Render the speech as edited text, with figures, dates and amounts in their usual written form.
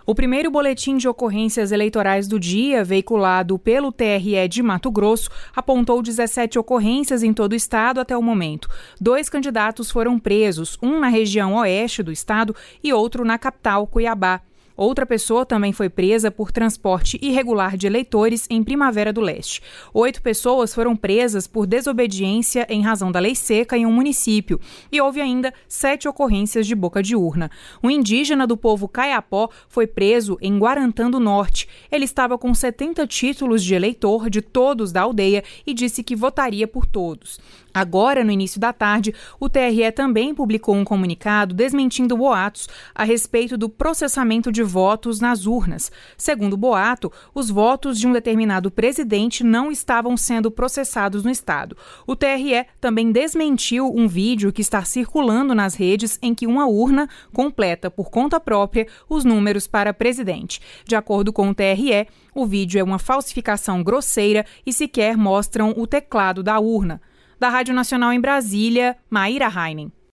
O primeiro boletim de ocorrências eleitorais do dia, veiculado pelo TRE de Mato Grosso, apontou 17 ocorrências em todo o estado até o momento. 2 candidatos foram presos, um na região oeste do estado e outro na capital, Cuiabá. Outra pessoa também foi presa por transporte irregular de eleitores em Primavera do Leste. 8 pessoas foram presas por desobediência em razão da lei seca em um município. E houve ainda 7 ocorrências de boca de urna. Um indígena do povo Caiapó foi preso em Guarantã do Norte. Ele estava com 70 títulos de eleitor de todos da aldeia e disse que votaria por todos. Agora, no início da tarde, o TRE também publicou um comunicado desmentindo boatos a respeito do processamento de votos nas urnas. Segundo o boato, os votos de um determinado presidente não estavam sendo processados no estado. O TRE também desmentiu um vídeo que está circulando nas redes em que uma urna completa por conta própria os números para presidente. De acordo com o TRE, o vídeo é uma falsificação grosseira e sequer mostram o teclado da urna. Da Rádio Nacional em Brasília, Maíra Heinen.